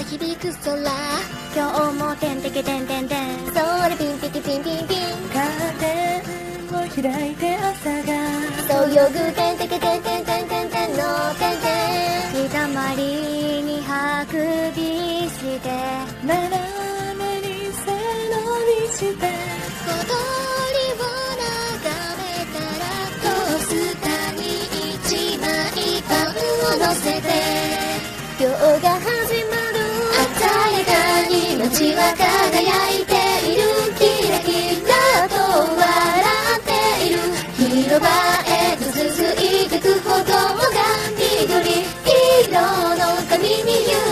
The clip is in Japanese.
響く空、 今日もてんてけてんてんてん、 それピンピキピンピンピン、 カーテンを開いて朝がそう泳ぐてんてけてんてんてんてんてんのてんてん、 日だまりにハクビして斜めに背伸びして小鳥を眺めたらトースターに一枚パンを乗せて、今日が始まる鮮やかに街は輝いている、キラキラと笑っている、広場へと続いてく歩道が緑色の髪に揺